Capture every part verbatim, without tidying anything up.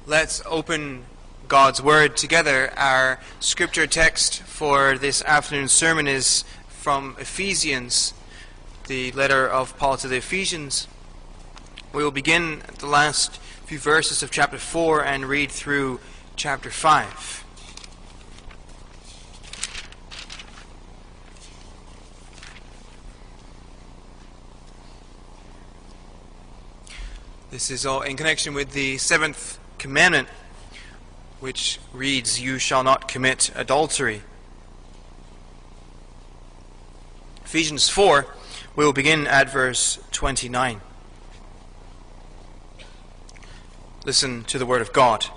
Let's open God's Word together. Our scripture text for this afternoon's sermon is from Ephesians, the letter of Paul to the Ephesians. We will begin at the last few verses of chapter four and read through chapter five. This is all in connection with the seventh commandment, which reads, "You shall not commit adultery." Ephesians four, we will begin at verse twenty-nine. Listen to the word of God.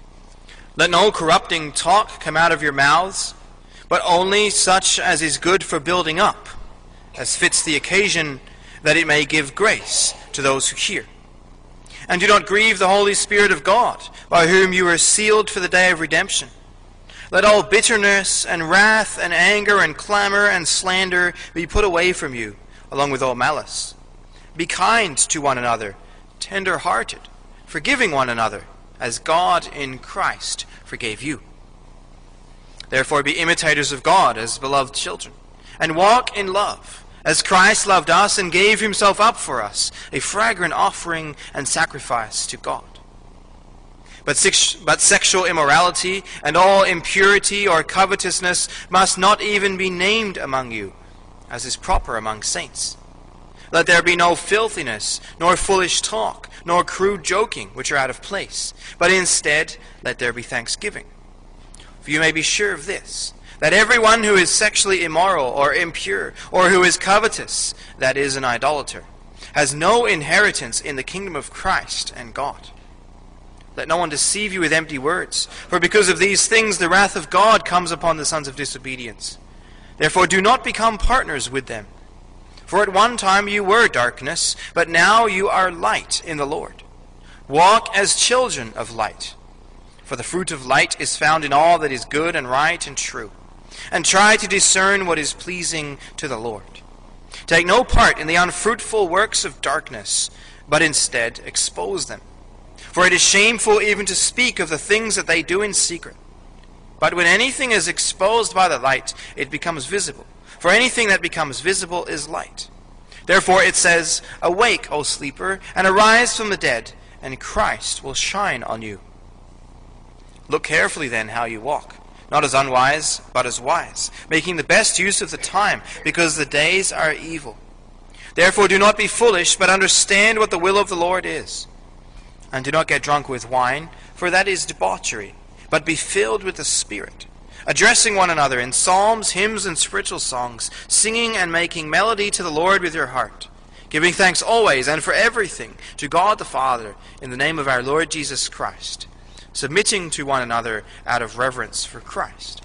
"Let no corrupting talk come out of your mouths, but only such as is good for building up, as fits the occasion, that it may give grace to those who hear. And do not grieve the Holy Spirit of God, by whom you are sealed for the day of redemption. Let all bitterness and wrath and anger and clamor and slander be put away from you, along with all malice. Be kind to one another, tender-hearted, forgiving one another, as God in Christ forgave you. Therefore be imitators of God as beloved children, and walk in love, as Christ loved us and gave himself up for us, a fragrant offering and sacrifice to God. But, sex- but sexual immorality and all impurity or covetousness must not even be named among you, as is proper among saints. Let there be no filthiness, nor foolish talk, nor crude joking, which are out of place, but instead let there be thanksgiving. For you may be sure of this, that everyone who is sexually immoral or impure, or who is covetous, that is, an idolater, has no inheritance in the kingdom of Christ and God. Let no one deceive you with empty words, for because of these things the wrath of God comes upon the sons of disobedience. Therefore do not become partners with them. For at one time you were darkness, but now you are light in the Lord. Walk as children of light. For the fruit of light is found in all that is good and right and true. And try to discern what is pleasing to the Lord. Take no part in the unfruitful works of darkness, but instead expose them. For it is shameful even to speak of the things that they do in secret. But when anything is exposed by the light, it becomes visible. For anything that becomes visible is light. Therefore it says, 'Awake, O sleeper, and arise from the dead, and Christ will shine on you.' Look carefully then how you walk, not as unwise, but as wise, making the best use of the time, because the days are evil. Therefore do not be foolish, but understand what the will of the Lord is. And do not get drunk with wine, for that is debauchery, but be filled with the Spirit, addressing one another in psalms, hymns, and spiritual songs, singing and making melody to the Lord with your heart, giving thanks always and for everything to God the Father, in the name of our Lord Jesus Christ, submitting to one another out of reverence for Christ.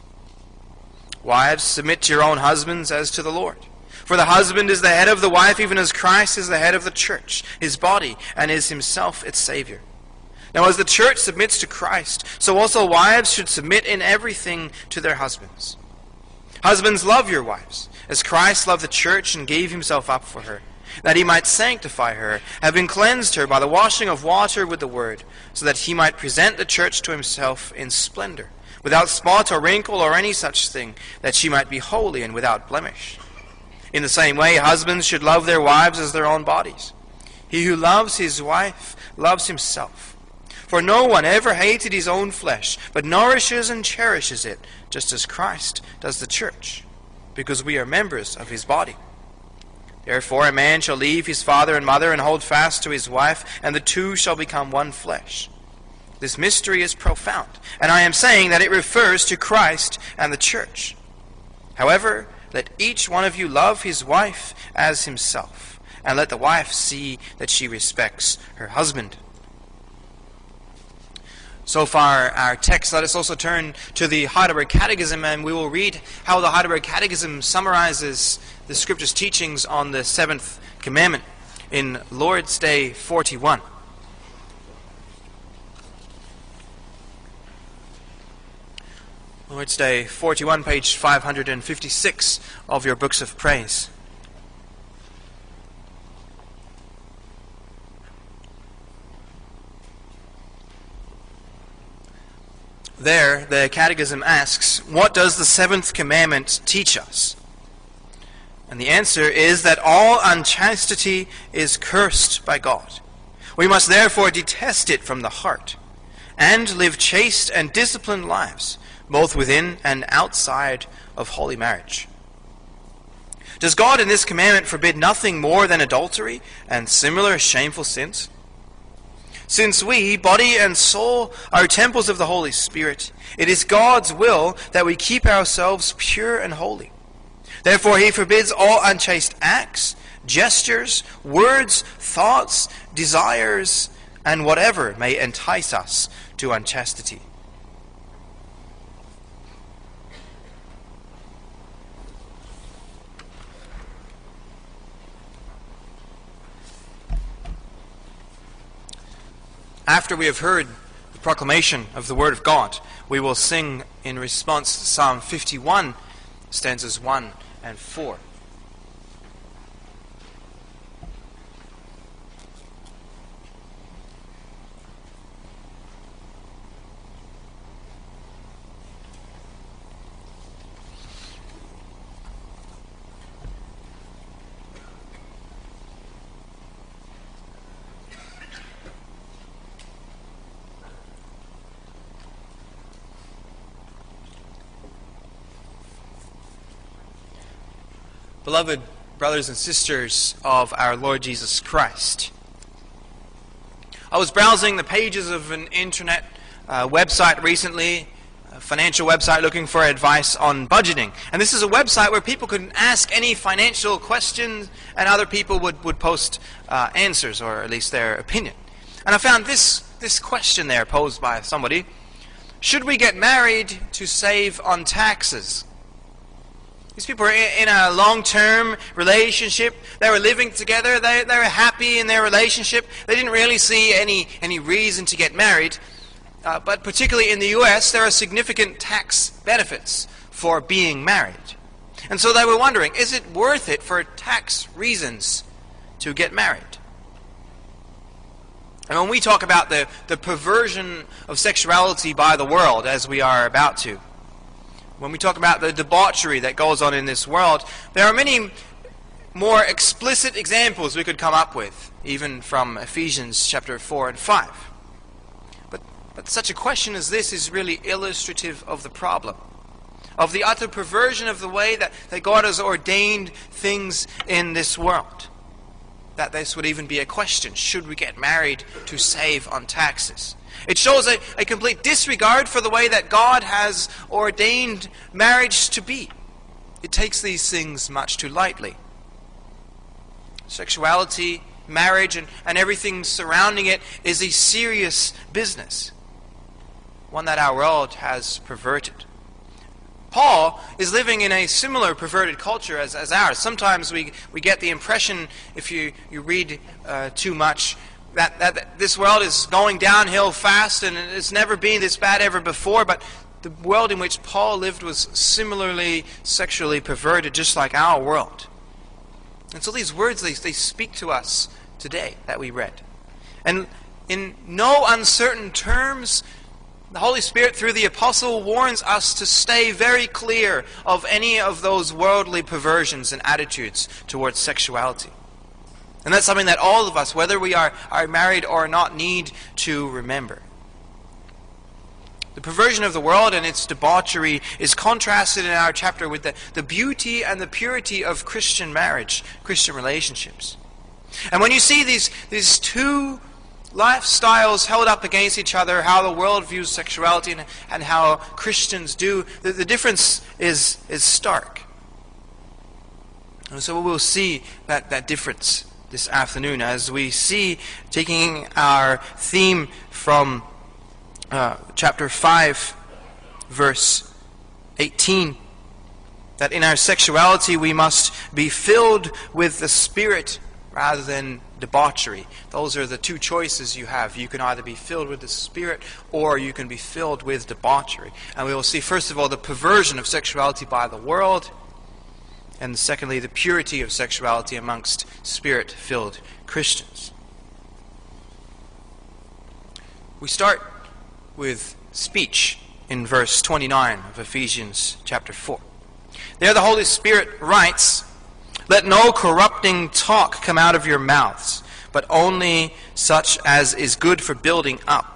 Wives, submit to your own husbands as to the Lord. For the husband is the head of the wife, even as Christ is the head of the church, his body, and is himself its Savior. Now as the church submits to Christ, so also wives should submit in everything to their husbands. Husbands, love your wives, as Christ loved the church and gave himself up for her, that he might sanctify her, having cleansed her by the washing of water with the word, so that he might present the church to himself in splendor, without spot or wrinkle or any such thing, that she might be holy and without blemish. In the same way, husbands should love their wives as their own bodies. He who loves his wife loves himself. For no one ever hated his own flesh, but nourishes and cherishes it, just as Christ does the church, because we are members of his body. Therefore a man shall leave his father and mother and hold fast to his wife, and the two shall become one flesh. This mystery is profound, and I am saying that it refers to Christ and the church. However, let each one of you love his wife as himself, and let the wife see that she respects her husband." So far, our text. Let us also turn to the Heidelberg Catechism, and we will read how the Heidelberg Catechism summarizes the Scripture's teachings on the seventh commandment in Lord's Day forty-one. Lord's Day forty-one, page five hundred fifty-six of your books of praise. There, the Catechism asks, what does the seventh commandment teach us? And the answer is that all unchastity is cursed by God. We must therefore detest it from the heart, and live chaste and disciplined lives, both within and outside of holy marriage. Does God in this commandment forbid nothing more than adultery and similar shameful sins? Since we, body and soul, are temples of the Holy Spirit, it is God's will that we keep ourselves pure and holy. Therefore he forbids all unchaste acts, gestures, words, thoughts, desires, and whatever may entice us to unchastity. After we have heard the proclamation of the Word of God, we will sing in response to Psalm fifty-one, stanzas one and four. Beloved brothers and sisters of our Lord Jesus Christ, I was browsing the pages of an internet uh, website recently, a financial website looking for advice on budgeting. And this is a website where people could ask any financial questions and other people would, would post uh, answers, or at least their opinion. And I found this, this question there posed by somebody: should we get married to save on taxes? These people are in a long-term relationship. They were living together. They, they were happy in their relationship. They didn't really see any, any reason to get married. Uh, but particularly in the U S, there are significant tax benefits for being married. And so they were wondering, is it worth it for tax reasons to get married? And when we talk about the, the perversion of sexuality by the world, as we are about to, when we talk about the debauchery that goes on in this world, there are many more explicit examples we could come up with, even from Ephesians chapter four and five. But, but such a question as this is really illustrative of the problem, of the utter perversion of the way that, that God has ordained things in this world. That this would even be a question: should we get married to save on taxes? It shows a, a complete disregard for the way that God has ordained marriage to be. It takes these things much too lightly. Sexuality, marriage, and, and everything surrounding it is a serious business, one that our world has perverted. Paul is living in a similar perverted culture as, as ours. Sometimes we, we get the impression, if you, you read uh, too much, That, that this world is going downhill fast, and it's never been this bad ever before. But the world in which Paul lived was similarly sexually perverted, just like our world. And so these words, they, they speak to us today that we read. And in no uncertain terms, the Holy Spirit, through the apostle, warns us to stay very clear of any of those worldly perversions and attitudes towards sexuality. And that's something that all of us, whether we are, are married or not, need to remember. The perversion of the world and its debauchery is contrasted in our chapter with the, the beauty and the purity of Christian marriage, Christian relationships. And when you see these, these two lifestyles held up against each other, how the world views sexuality and, and how Christians do, the, the difference is, is stark. And so we'll see that, that difference this afternoon as we see, taking our theme from uh, chapter five, verse eighteen, that in our sexuality we must be filled with the Spirit rather than debauchery. Those are the two choices you have. You can either be filled with the Spirit or you can be filled with debauchery. And we will see, first of all, the perversion of sexuality by the world, and secondly, the purity of sexuality amongst Spirit-filled Christians. We start with speech in verse twenty-nine of Ephesians chapter four. There the Holy Spirit writes, "Let no corrupting talk come out of your mouths, but only such as is good for building up."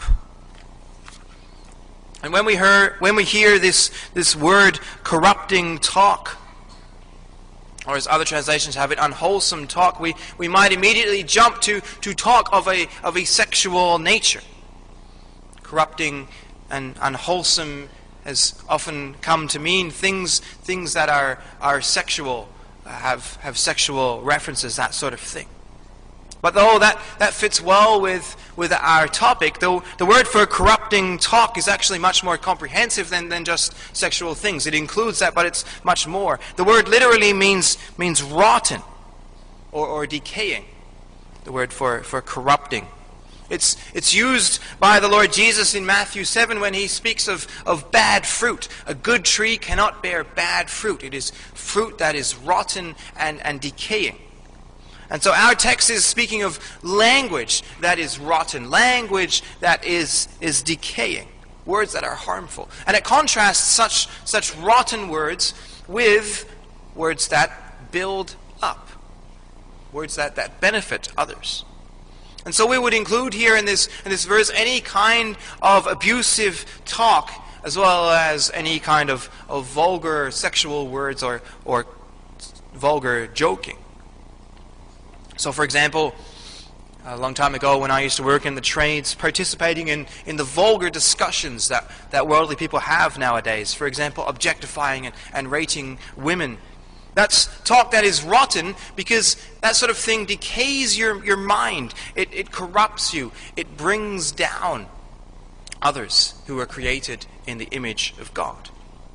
And when we hear, when we hear this, this word corrupting talk, or as other translations have it, unwholesome talk, we, we might immediately jump to, to talk of a, of a sexual nature. Corrupting and unwholesome has often come to mean things things that are, are sexual, have, have sexual references, that sort of thing. But though that, that fits well with, with our topic, though the word for corrupting talk is actually much more comprehensive than, than just sexual things. It includes that, but it's much more. The word literally means means rotten or, or decaying, the word for, for corrupting. It's it's used by the Lord Jesus in Matthew seven when he speaks of, of bad fruit. A good tree cannot bear bad fruit. It is fruit that is rotten and, and decaying. And so our text is speaking of language that is rotten, language that is, is decaying, words that are harmful. And it contrasts such, such rotten words with words that build up, words that, that benefit others. And so we would include here in this, in this verse any kind of abusive talk, as well as any kind of, of vulgar sexual words or, or vulgar joking. So, for example, a long time ago when I used to work in the trades, participating in, in the vulgar discussions that, that worldly people have nowadays, for example, objectifying and, and rating women, that's talk that is rotten because that sort of thing decays your, your mind. It, it corrupts you. It brings down others who are created in the image of God.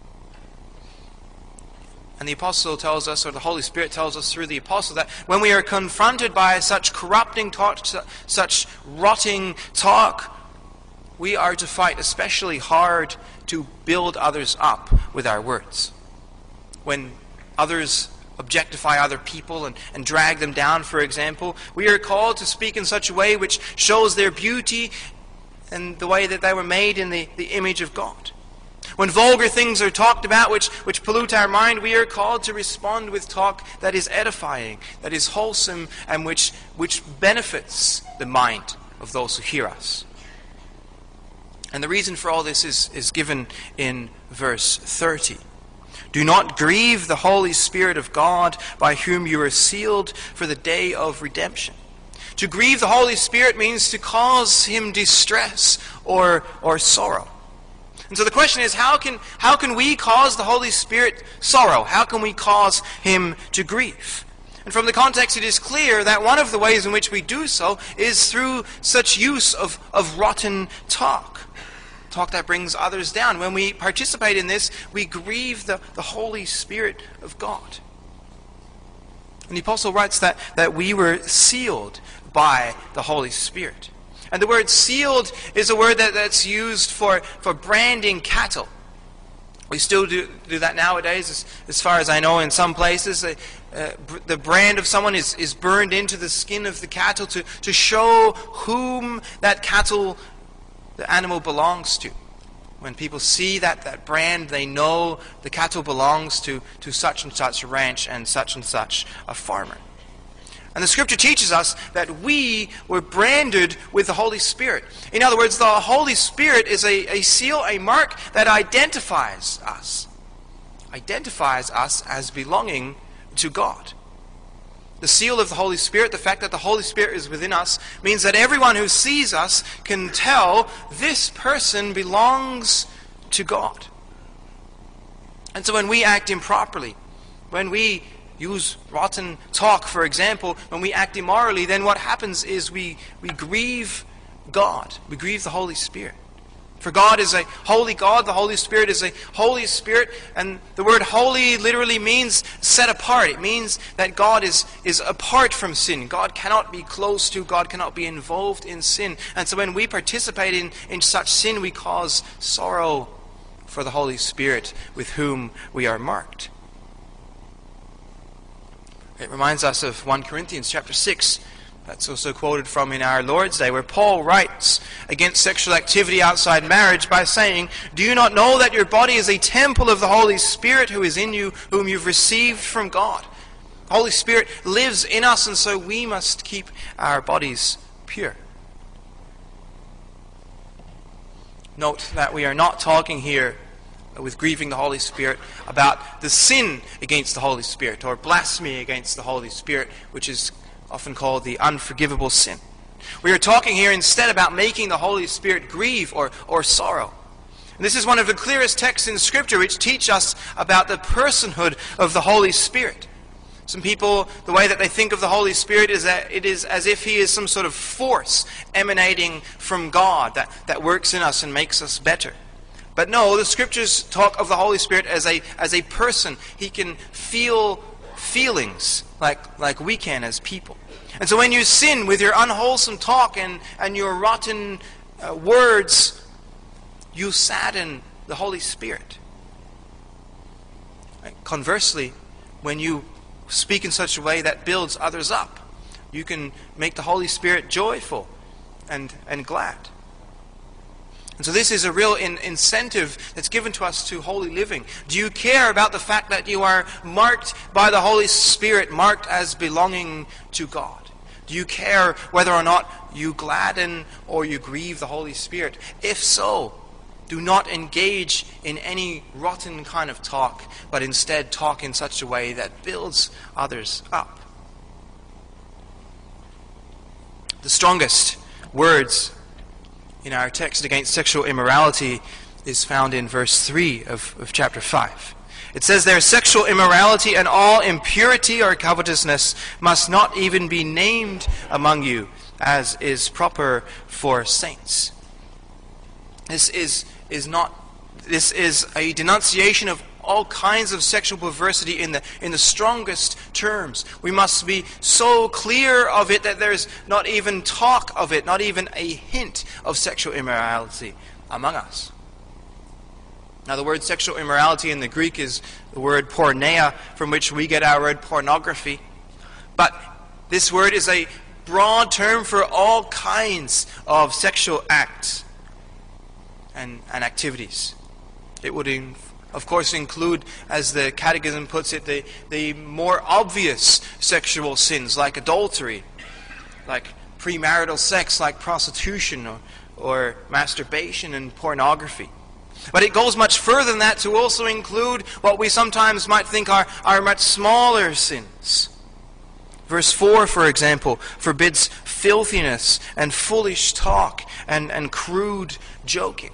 And the Apostle tells us, or the Holy Spirit tells us through the Apostle, that when we are confronted by such corrupting talk, such rotting talk, we are to fight especially hard to build others up with our words. When others objectify other people and, and drag them down, for example, we are called to speak in such a way which shows their beauty and the way that they were made in the, the image of God. When vulgar things are talked about which, which pollute our mind, we are called to respond with talk that is edifying, that is wholesome, and which, which benefits the mind of those who hear us. And the reason for all this is, is given in verse thirty. "Do not grieve the Holy Spirit of God, by whom you are sealed for the day of redemption." To grieve the Holy Spirit means to cause him distress or, or sorrow. And so the question is, how can how can we cause the Holy Spirit sorrow? How can we cause him to grieve? And from the context, it is clear that one of the ways in which we do so is through such use of, of rotten talk. Talk that brings others down. When we participate in this, we grieve the, the Holy Spirit of God. And the Apostle writes that, that we were sealed by the Holy Spirit. And the word sealed is a word that, that's used for, for branding cattle. We still do, do that nowadays, as, as far as I know, in some places. Uh, uh, the brand of someone is, is burned into the skin of the cattle to, to show whom that cattle, the animal, belongs to. When people see that, that brand, they know the cattle belongs to, to such and such a ranch and such and such a farmer. And the Scripture teaches us that we were branded with the Holy Spirit. In other words, the Holy Spirit is a, a seal, a mark that identifies us. Identifies us as belonging to God. The seal of the Holy Spirit, the fact that the Holy Spirit is within us, means that everyone who sees us can tell this person belongs to God. And so when we act improperly, when we use rotten talk, for example, when we act immorally, then what happens is we, we grieve God. We grieve the Holy Spirit. For God is a holy God. The Holy Spirit is a Holy Spirit. And the word holy literally means set apart. It means that God is, is apart from sin. God cannot be close to, God cannot be involved in sin. And so when we participate in, in such sin, we cause sorrow for the Holy Spirit with whom we are marked. It reminds us of First Corinthians chapter six, That's also quoted from in our Lord's Day, where Paul writes against sexual activity outside marriage by saying, "Do you not know that your body is a temple of the Holy Spirit who is in you, whom you've received from God?" The Holy Spirit lives in us, and so we must keep our bodies pure. Note that we are not talking here, with grieving the Holy Spirit, about the sin against the Holy Spirit or blasphemy against the Holy Spirit, which is often called the unforgivable sin. We are talking here instead about making the Holy Spirit grieve or, or sorrow. And this is one of the clearest texts in Scripture which teach us about the personhood of the Holy Spirit. Some people, the way that they think of the Holy Spirit is that it is as if he is some sort of force emanating from God that, that works in us and makes us better. But no, the Scriptures talk of the Holy Spirit as a as a person. He can feel feelings like, like we can as people. And so when you sin with your unwholesome talk and, and your rotten uh, words, you sadden the Holy Spirit. Right? Conversely, when you speak in such a way that builds others up, you can make the Holy Spirit joyful and, and glad. And so this is a real in, incentive that's given to us to holy living. Do you care about the fact that you are marked by the Holy Spirit, marked as belonging to God? Do you care whether or not you gladden or you grieve the Holy Spirit? If so, do not engage in any rotten kind of talk, but instead talk in such a way that builds others up. The strongest words in our text against sexual immorality is found in verse three of, of chapter five. It says there, "Sexual immorality and all impurity or covetousness must not even be named among you, as is proper for saints." This is is not this is a denunciation of all kinds of sexual perversity in the in the strongest terms. We must be so clear of it that there's not even talk of it, not even a hint of sexual immorality among us. Now, the word sexual immorality in the Greek is the word porneia, from which we get our word pornography. But this word is a broad term for all kinds of sexual acts and, and activities. It would, in, of course, include, as the Catechism puts it, the, the more obvious sexual sins, like adultery, like premarital sex, like prostitution, or, or masturbation and pornography. But it goes much further than that to also include what we sometimes might think are, are much smaller sins. Verse four, for example, forbids filthiness and foolish talk and, and crude joking.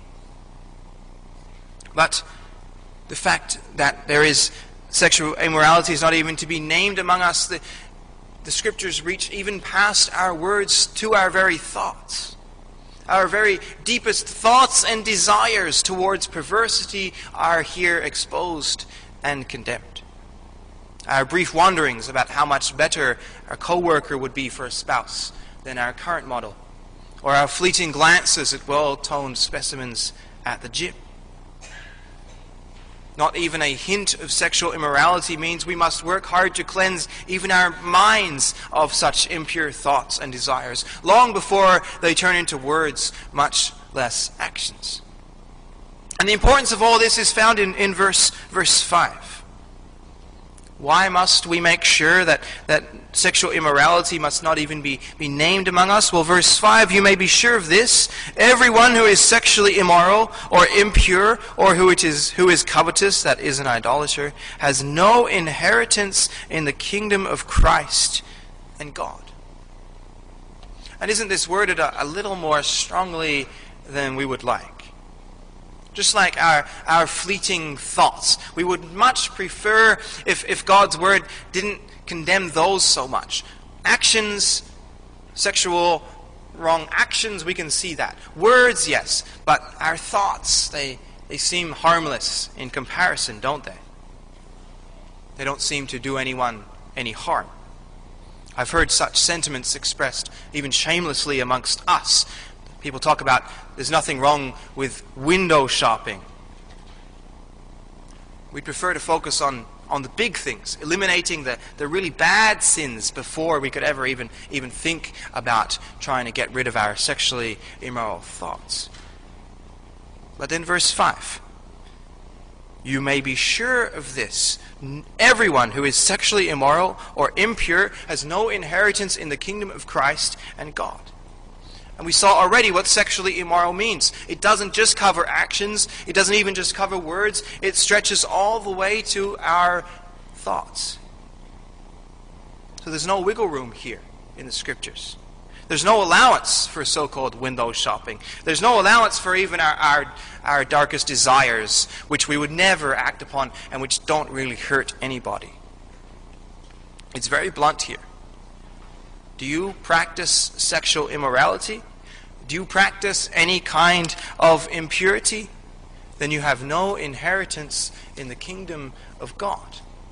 But the fact that there is sexual immorality is not even to be named among us. The, the Scriptures reach even past our words to our very thoughts. Our very deepest thoughts and desires towards perversity are here exposed and condemned. Our brief wonderings about how much better our co-worker would be for a spouse than our current model, or our fleeting glances at well-toned specimens at the gym. Not even a hint of sexual immorality means we must work hard to cleanse even our minds of such impure thoughts and desires, long before they turn into words, much less actions. And the importance of all this is found in, in verse, verse five. Why must we make sure that, that sexual immorality must not even be, be named among us? Well, verse five, "You may be sure of this, everyone who is sexually immoral or impure or who it is who is covetous, that is an idolater, has no inheritance in the kingdom of Christ and God." And isn't this worded a, a little more strongly than we would like? Just like our, our fleeting thoughts. We would much prefer if, if God's word didn't condemn those so much. Actions, sexual wrong actions, we can see that. Words, yes, but our thoughts, they, they seem harmless in comparison, don't they? They don't seem to do anyone any harm. I've heard such sentiments expressed even shamelessly amongst us. People talk about there's nothing wrong with window shopping. We prefer to focus on on the big things, eliminating the, the really bad sins before we could ever even, even think about trying to get rid of our sexually immoral thoughts. But then verse five. You may be sure of this. Everyone who is sexually immoral or impure has no inheritance in the kingdom of Christ and God. And we saw already what sexually immoral means. It doesn't just cover actions. It doesn't even just cover words. It stretches all the way to our thoughts. So there's no wiggle room here in the Scriptures. There's no allowance for so-called window shopping. There's no allowance for even our, our, our darkest desires, which we would never act upon and which don't really hurt anybody. It's very blunt here. Do you practice sexual immorality? Do you practice any kind of impurity? Then you have no inheritance in the kingdom of God.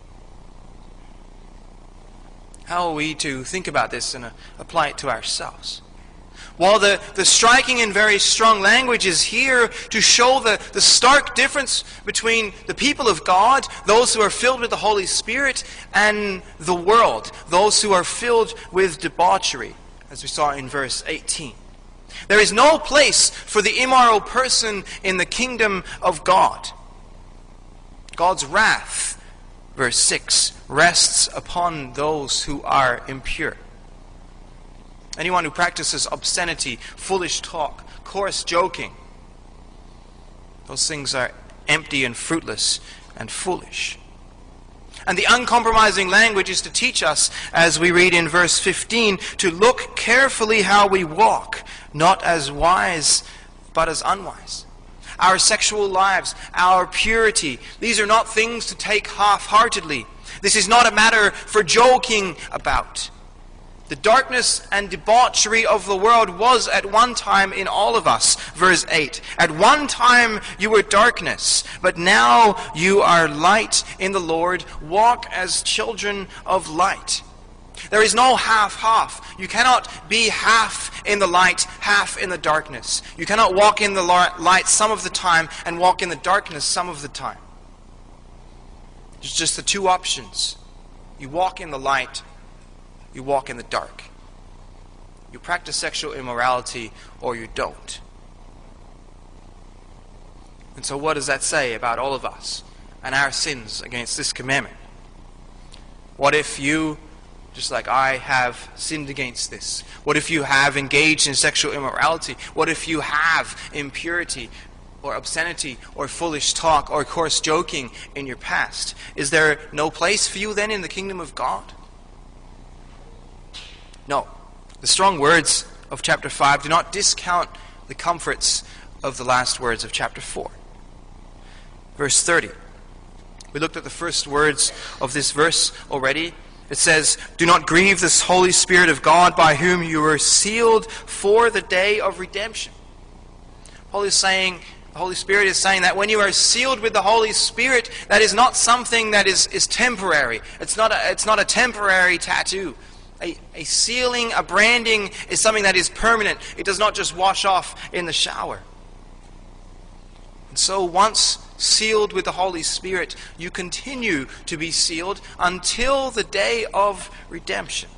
How are we to think about this and uh, apply it to ourselves? While the, the striking and very strong language is here to show the, the stark difference between the people of God, those who are filled with the Holy Spirit, and the world, those who are filled with debauchery, as we saw in verse eighteen. There is no place for the immoral person in the kingdom of God. God's wrath, verse six, rests upon those who are impure. Anyone who practices obscenity, foolish talk, coarse joking, those things are empty and fruitless and foolish. And the uncompromising language is to teach us, as we read in verse fifteen, to look carefully how we walk, not as wise, but as unwise. Our sexual lives, our purity, these are not things to take half-heartedly. This is not a matter for joking about. The darkness and debauchery of the world was at one time in all of us. Verse eight. At one time you were darkness, but now you are light in the Lord. Walk as children of light. There is no half-half. You cannot be half in the light, half in the darkness. You cannot walk in the light some of the time and walk in the darkness some of the time. There's just the two options. You walk in the light, you walk in the dark. You practice sexual immorality or you don't. And so what does that say about all of us and our sins against this commandment? What if you, just like I, have sinned against this? What if you have engaged in sexual immorality? What if you have impurity or obscenity or foolish talk or coarse joking in your past? Is there no place for you then in the kingdom of God? No. The strong words of chapter five do not discount the comforts of the last words of chapter four. Verse thirty. We looked at the first words of this verse already. It says, "Do not grieve this Holy Spirit of God, by whom you were sealed for the day of redemption." Paul is saying, the Holy Spirit is saying that when you are sealed with the Holy Spirit, that is not something that is, is temporary. It's not a, it's not a temporary tattoo. A, a sealing, a branding is something that is permanent. It does not just wash off in the shower. And so once sealed with the Holy Spirit, you continue to be sealed until the day of redemption.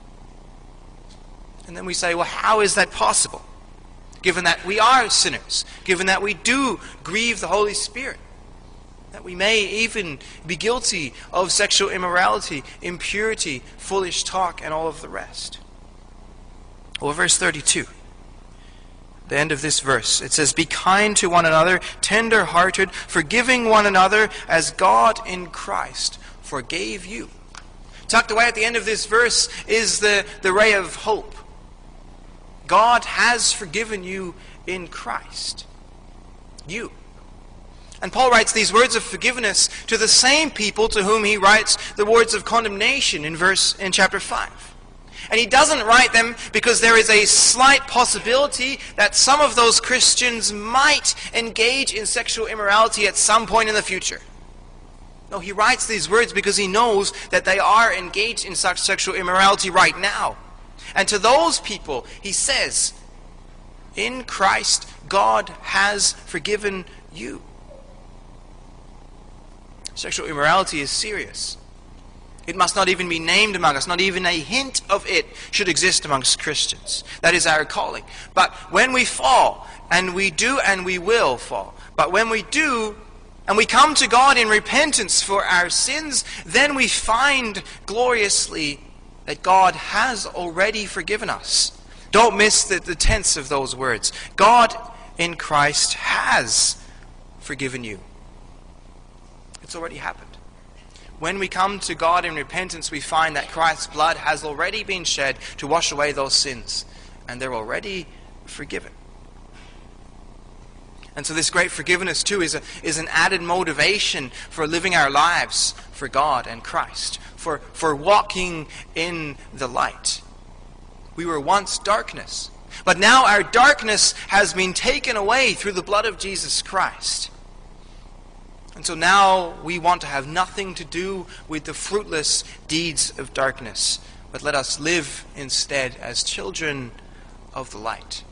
And then we say, well, how is that possible? Given that we are sinners, given that we do grieve the Holy Spirit, that we may even be guilty of sexual immorality, impurity, foolish talk, and all of the rest. Well, verse thirty-two, the end of this verse, it says, "Be kind to one another, tender-hearted, forgiving one another, as God in Christ forgave you." Tucked away at the end of this verse is the, the ray of hope. God has forgiven you in Christ. You. And Paul writes these words of forgiveness to the same people to whom he writes the words of condemnation in verse in chapter five. And he doesn't write them because there is a slight possibility that some of those Christians might engage in sexual immorality at some point in the future. No, he writes these words because he knows that they are engaged in such sexual immorality right now. And to those people, he says, in Christ, God has forgiven you. Sexual immorality is serious. It must not even be named among us. Not even a hint of it should exist amongst Christians. That is our calling. But when we fall, and we do and we will fall, but when we do, and we come to God in repentance for our sins, then we find gloriously that God has already forgiven us. Don't miss the, the tense of those words. God in Christ has forgiven you. It's already happened. When we come to God in repentance, we find that Christ's blood has already been shed to wash away those sins, and they're already forgiven. And so this great forgiveness too is, a, is an added motivation for living our lives for God and Christ, for, for walking in the light. We were once darkness, but now our darkness has been taken away through the blood of Jesus Christ. And so now we want to have nothing to do with the fruitless deeds of darkness, but let us live instead as children of the light.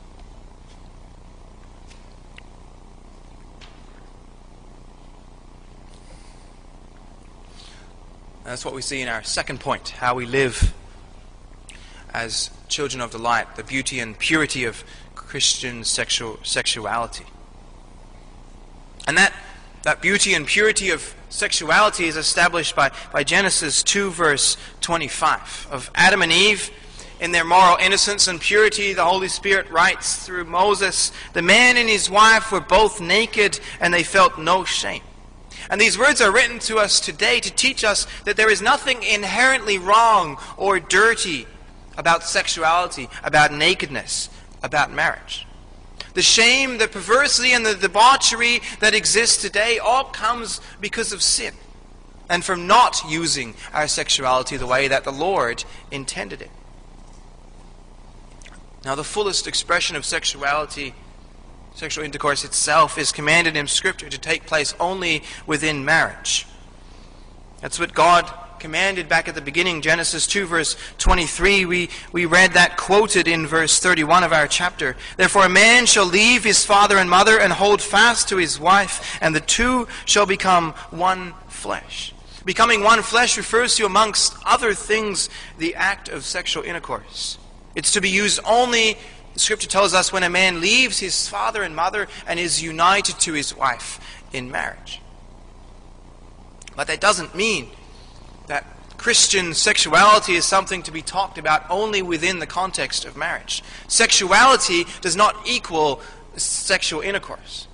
That's what we see in our second point, how we live as children of the light, the beauty and purity of Christian sexual sexuality. And that That beauty and purity of sexuality is established by, by Genesis two, verse twenty-five. Of Adam and Eve, in their moral innocence and purity, the Holy Spirit writes through Moses, "The man and his wife were both naked, and they felt no shame." And these words are written to us today to teach us that there is nothing inherently wrong or dirty about sexuality, about nakedness, about marriage. The shame, the perversity, and the debauchery that exists today all comes because of sin and from not using our sexuality the way that the Lord intended it. Now, the fullest expression of sexuality, sexual intercourse itself, is commanded in Scripture to take place only within marriage. That's what God commanded back at the beginning, Genesis two, verse twenty-three. We, we read that quoted in verse thirty-one of our chapter. "Therefore a man shall leave his father and mother and hold fast to his wife, and the two shall become one flesh." Becoming one flesh refers to, amongst other things, the act of sexual intercourse. It's to be used only, the Scripture tells us, when a man leaves his father and mother and is united to his wife in marriage. But that doesn't mean that Christian sexuality is something to be talked about only within the context of marriage. Sexuality does not equal sexual intercourse.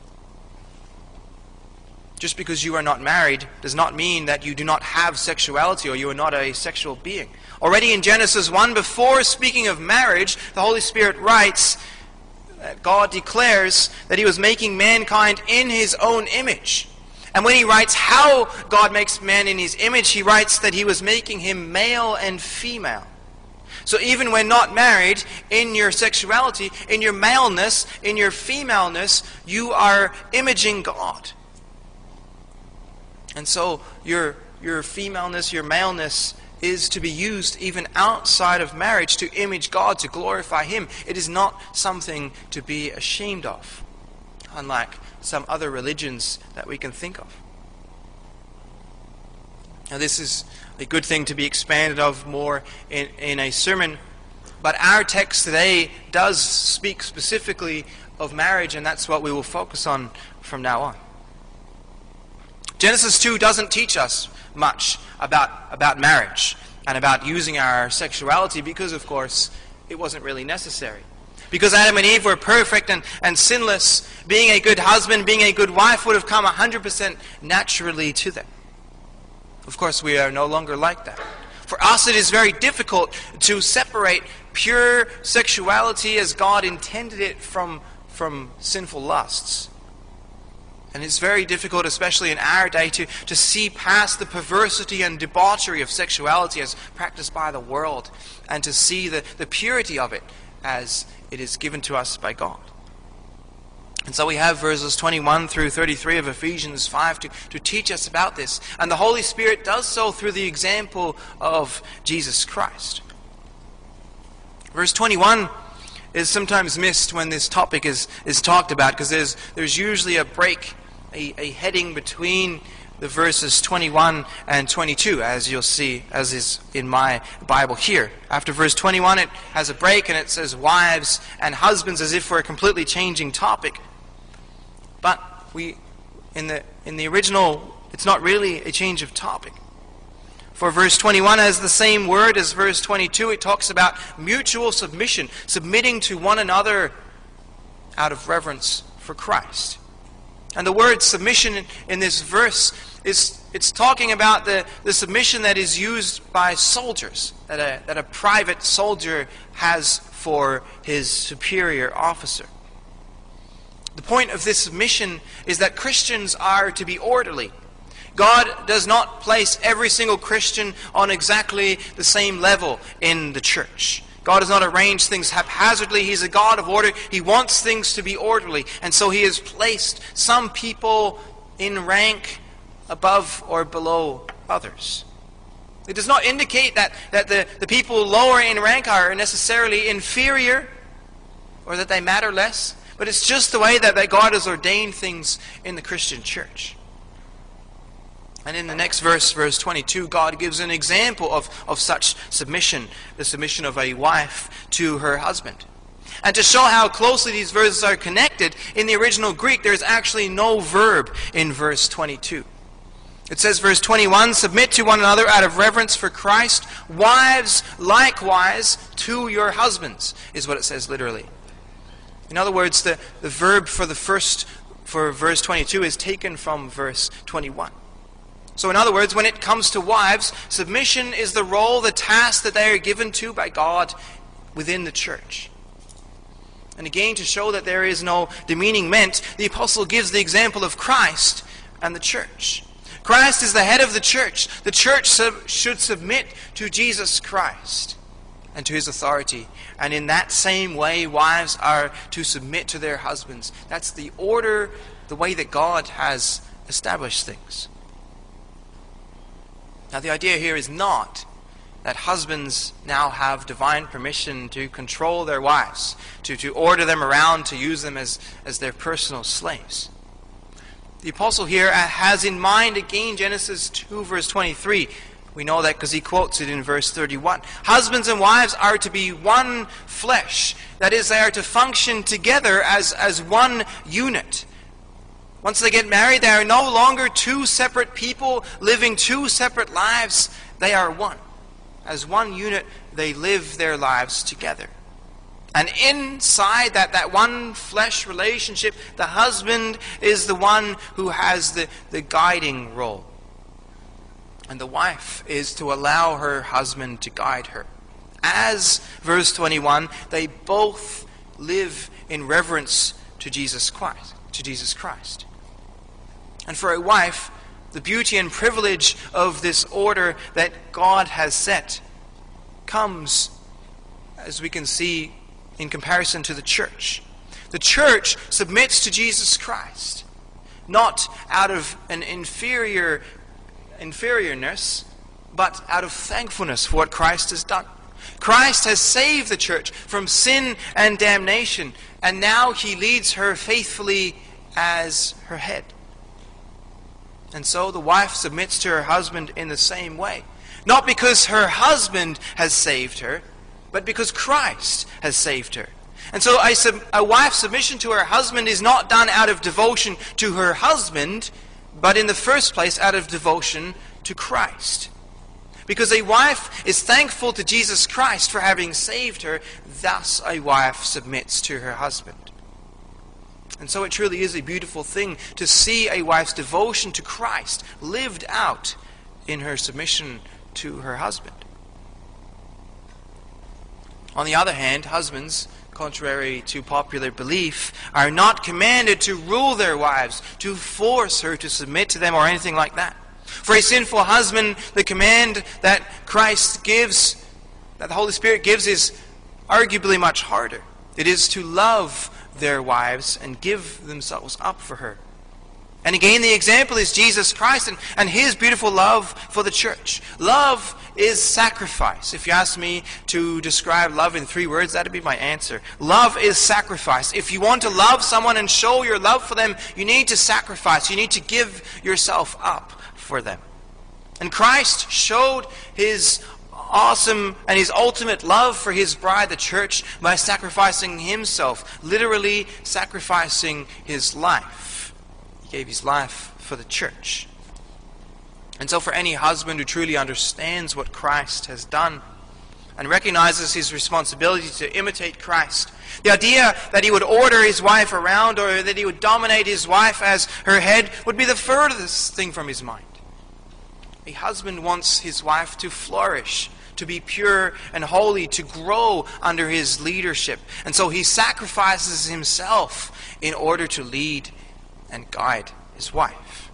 Just because you are not married does not mean that you do not have sexuality or you are not a sexual being. Already in Genesis one, before speaking of marriage, the Holy Spirit writes that God declares that He was making mankind in His own image. And when He writes how God makes man in His image, He writes that He was making him male and female. So even when not married, in your sexuality, in your maleness, in your femaleness, you are imaging God. And so your, your femaleness, your maleness is to be used even outside of marriage to image God, to glorify Him. It is not something to be ashamed of, unlike some other religions that we can think of. Now this is a good thing to be expanded of more in, in a sermon, but our text today does speak specifically of marriage, and that's what we will focus on from now on. Genesis two doesn't teach us much about, about marriage and about using our sexuality because, of course, it wasn't really necessary. Because Adam and Eve were perfect and, and sinless, being a good husband, being a good wife would have come one hundred percent naturally to them. Of course, we are no longer like that. For us, it is very difficult to separate pure sexuality as God intended it from, from sinful lusts. And it's very difficult, especially in our day, to, to see past the perversity and debauchery of sexuality as practiced by the world and to see the, the purity of it as it is given to us by God. And so we have verses twenty-one through thirty-three of Ephesians five to, to teach us about this. And the Holy Spirit does so through the example of Jesus Christ. Verse twenty-one is sometimes missed when this topic is, is talked about, because there's, there's usually a break, a, a heading between the verses twenty-one and twenty-two, as you'll see, as is in my Bible here. After verse twenty-one, it has a break and it says wives and husbands, as if for a completely changing topic. But we, in the in the original, it's not really a change of topic. For verse twenty-one has the same word as verse twenty-two. It talks about mutual submission, submitting to one another out of reverence for Christ. And the word submission in, in this verse is it's talking about the, the submission that is used by soldiers, that a, that a private soldier has for his superior officer. The point of this submission is that Christians are to be orderly. God does not place every single Christian on exactly the same level in the church. God does not arrange things haphazardly. He's a God of order. He wants things to be orderly. And so He has placed some people in rank above or below others. It does not indicate that, that the, the people lower in rank are necessarily inferior or that they matter less. But it's just the way that, that God has ordained things in the Christian church. And in the next verse, verse twenty-two, God gives an example of, of such submission, the submission of a wife to her husband. And to show how closely these verses are connected, in the original Greek, there's actually no verb in verse twenty-two. It says, verse twenty-one, submit to one another out of reverence for Christ. Wives, likewise, to your husbands, is what it says literally. In other words, the, the verb for the first, for verse twenty-two is taken from verse twenty-one. So in other words, when it comes to wives, submission is the role, the task that they are given to by God within the church. And again, to show that there is no demeaning meant, the apostle gives the example of Christ and the church. Christ is the head of the church. The church sub- should submit to Jesus Christ and to His authority. And in that same way, wives are to submit to their husbands. That's the order, the way that God has established things. Now, the idea here is not that husbands now have divine permission to control their wives, to, to order them around, to use them as, as their personal slaves. The apostle here has in mind, again, Genesis two, verse twenty-three. We know that because he quotes it in verse thirty-one. Husbands and wives are to be one flesh. That is, they are to function together as, as one unit. Once they get married, they are no longer two separate people living two separate lives. They are one. As one unit, they live their lives together. And inside that, that one flesh relationship, the husband is the one who has the, the guiding role. And the wife is to allow her husband to guide her. As, verse twenty-one, they both live in reverence to Jesus Christ. To Jesus Christ. And for a wife, the beauty and privilege of this order that God has set comes, as we can see, in comparison to the church. The church submits to Jesus Christ, not out of an inferior inferiorness, but out of thankfulness for what Christ has done. Christ has saved the church from sin and damnation, and now He leads her faithfully as her head. And so the wife submits to her husband in the same way. Not because her husband has saved her, but because Christ has saved her. And so a, sub, a wife's submission to her husband is not done out of devotion to her husband, but in the first place out of devotion to Christ. Because a wife is thankful to Jesus Christ for having saved her, thus a wife submits to her husband. And so it truly is a beautiful thing to see a wife's devotion to Christ lived out in her submission to her husband. On the other hand, husbands, contrary to popular belief, are not commanded to rule their wives, to force her to submit to them or anything like that. For a sinful husband, the command that Christ gives, that the Holy Spirit gives, is arguably much harder. It is to love their wives and give themselves up for her. And again, the example is Jesus Christ and, and His beautiful love for the church. Love is sacrifice. If you ask me to describe love in three words, that would be my answer. Love is sacrifice. If you want to love someone and show your love for them, you need to sacrifice. You need to give yourself up for them. And Christ showed his awesome and his ultimate love for his bride, the church, by sacrificing himself, literally sacrificing his life. He gave his life for the church. And so for any husband who truly understands what Christ has done and recognizes his responsibility to imitate Christ, the idea that he would order his wife around or that he would dominate his wife as her head would be the furthest thing from his mind. A husband wants his wife to flourish, to be pure and holy, to grow under his leadership. And so he sacrifices himself in order to lead and guide his wife.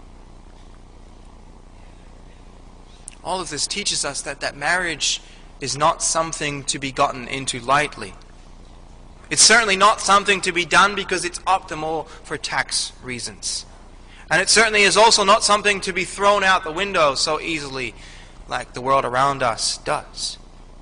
All of this teaches us that, that marriage is not something to be gotten into lightly. It's certainly not something to be done because it's optimal for tax reasons. And it certainly is also not something to be thrown out the window so easily like the world around us does.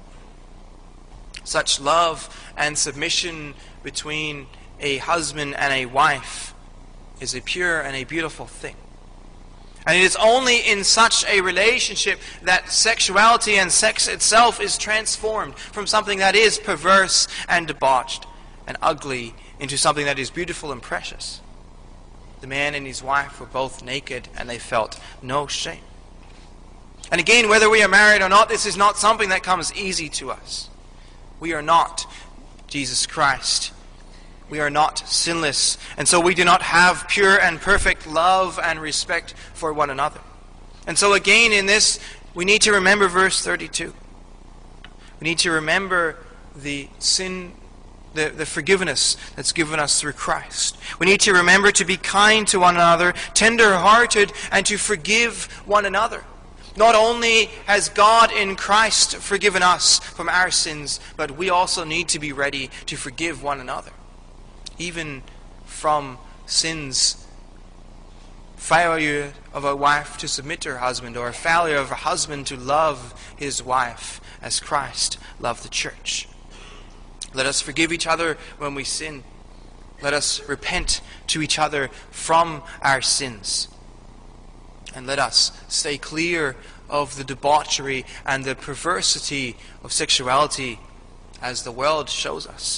Such love and submission between a husband and a wife is a pure and a beautiful thing. And it is only in such a relationship that sexuality and sex itself is transformed from something that is perverse and debauched and ugly into something that is beautiful and precious. The man and his wife were both naked and they felt no shame. And again, whether we are married or not, this is not something that comes easy to us. We are not Jesus Christ. We are not sinless. And so we do not have pure and perfect love and respect for one another. And so again in this, we need to remember verse thirty-two. We need to remember the sin, the, the forgiveness that's given us through Christ. We need to remember to be kind to one another, tender-hearted, and to forgive one another. Not only has God in Christ forgiven us from our sins, but we also need to be ready to forgive one another. Even from sins, failure of a wife to submit to her husband, or a failure of a husband to love his wife as Christ loved the church. Let us forgive each other when we sin. Let us repent to each other from our sins. And let us stay clear of the debauchery and the perversity of sexuality as the world shows us.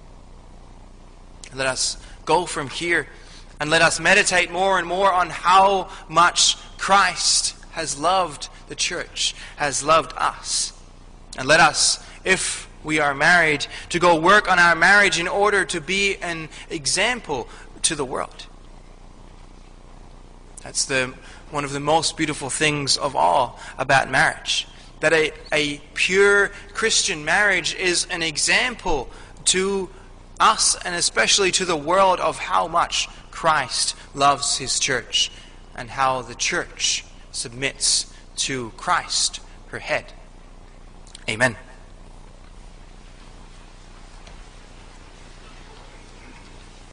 Let us go from here and let us meditate more and more on how much Christ has loved the church, has loved us. And let us, if we are married, to go work on our marriage in order to be an example to the world. That's the one of the most beautiful things of all about marriage. That a, a pure Christian marriage is an example to us and especially to the world of how much Christ loves his church and how the church submits to Christ, her head. Amen.